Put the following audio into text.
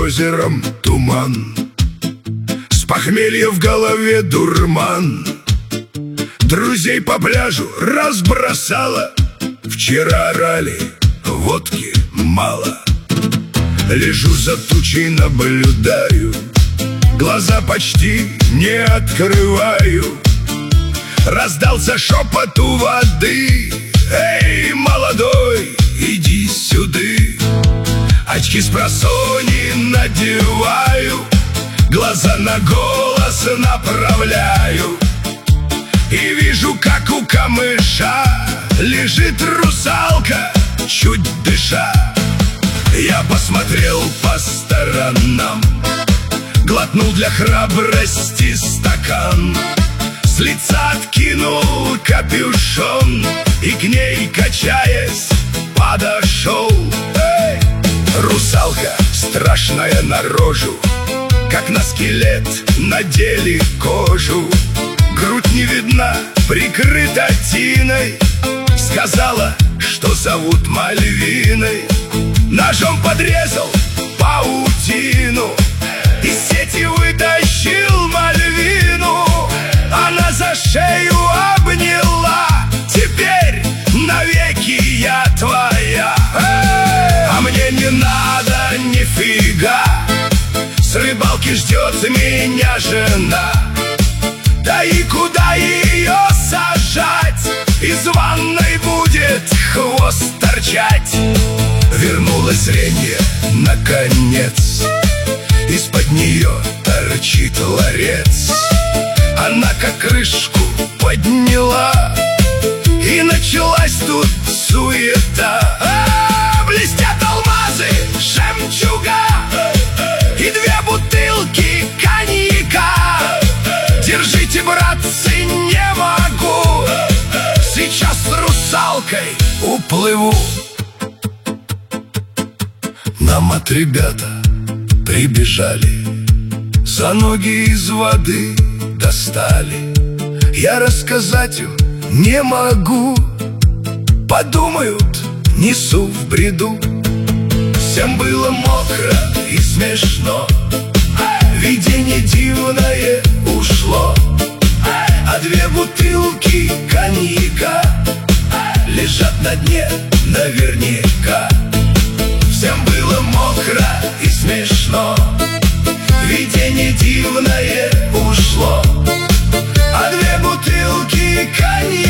озером туман, с похмелья в голове дурман. Друзей по пляжу разбросало, вчера орали, водки мало. Лежу за тучей, наблюдаю, глаза почти не открываю. Раздался шепот у воды: эй, молодой, иди сюды. Очки спросони надеваю, глаза на голос направляю, и вижу, как у камыша лежит русалка, чуть дыша. Я посмотрел по сторонам, глотнул для храбрости стакан, с лица откинул капюшон и к ней, качаясь, подошел. Эй! Русалка, страшная на рожу, как на скелет надели кожу. Грудь не видна, прикрыта тиной, сказала, что зовут Мальвиной. Ножом подрезал паутину, из сети вытащил Мальвину. Она за шею обняла: теперь навеки я твоя. А мне не надо нифига, с рыбалки ждет меня жена. Да и куда ее сажать? Из ванной будет хвост торчать. Вернулось зрение, наконец, из-под нее торчит ларец. Она как крышку подняла, и началась тут суета. Блестят алмазы, жемчуга и 2 бутылки коньяка. Держите, братцы, не могу, сейчас с русалкой уплыву. Нам от ребята прибежали, за ноги из воды достали. Я рассказать им не могу, подумают, несу в бреду. Всем было мокро и смешно, видение дивное ушло. А 2 бутылки коньяка лежат на дне наверняка. Всем было мокро и смешно, видение дивное ушло. А 2 бутылки коньяка